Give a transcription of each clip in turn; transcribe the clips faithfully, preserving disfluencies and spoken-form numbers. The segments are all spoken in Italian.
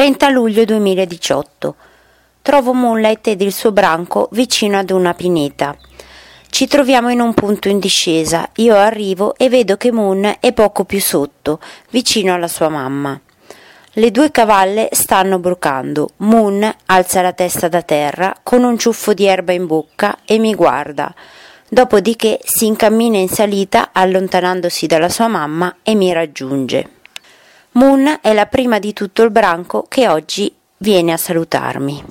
trenta luglio duemiladiciotto. Trovo Moonlight ed il suo branco vicino ad una pineta. Ci troviamo in un punto in discesa. Io arrivo e vedo che Moon è poco più sotto, vicino alla sua mamma. Le due cavalle stanno brucando. Moon alza la testa da terra con un ciuffo di erba in bocca e mi guarda. Dopodiché si incammina in salita allontanandosi dalla sua mamma e mi raggiunge. Moon è la prima di tutto il branco che oggi viene a salutarmi.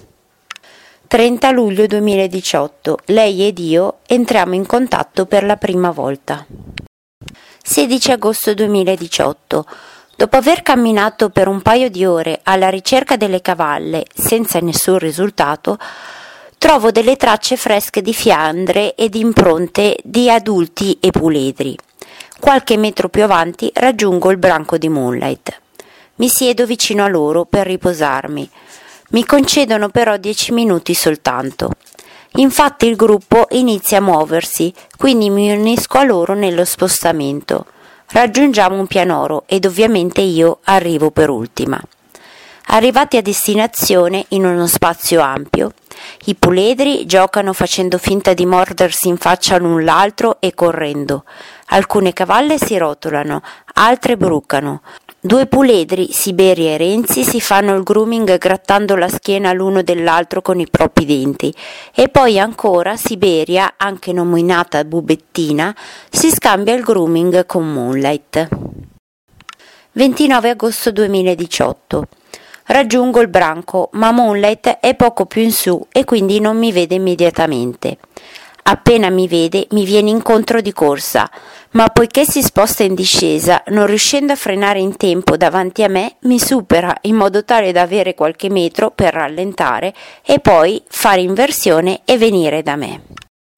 trenta luglio duemiladiciotto. Lei ed io entriamo in contatto per la prima volta. sedici agosto duemiladiciotto. Dopo aver camminato per un paio di ore alla ricerca delle cavalle senza nessun risultato, trovo delle tracce fresche di fiandre ed impronte di adulti e puledri. Qualche metro più avanti raggiungo il branco di Moonlight. Mi siedo vicino a loro per riposarmi. Mi concedono però dieci minuti soltanto. Infatti il gruppo inizia a muoversi, quindi mi unisco a loro nello spostamento. Raggiungiamo un pianoro ed ovviamente io arrivo per ultima. Arrivati a destinazione in uno spazio ampio, i puledri giocano facendo finta di mordersi in faccia l'un l'altro e correndo. Alcune cavalle si rotolano, altre brucano. Due puledri, Siberia e Renzi, si fanno il grooming grattando la schiena l'uno dell'altro con i propri denti. E poi ancora Siberia, anche nominata Bubettina, si scambia il grooming con Moonlight. ventinove agosto duemiladiciotto. Raggiungo il branco, ma Moonlight è poco più in su e quindi non mi vede immediatamente. Appena mi vede mi viene incontro di corsa, ma poiché si sposta in discesa, non riuscendo a frenare in tempo davanti a me, mi supera in modo tale da avere qualche metro per rallentare e poi fare inversione e venire da me.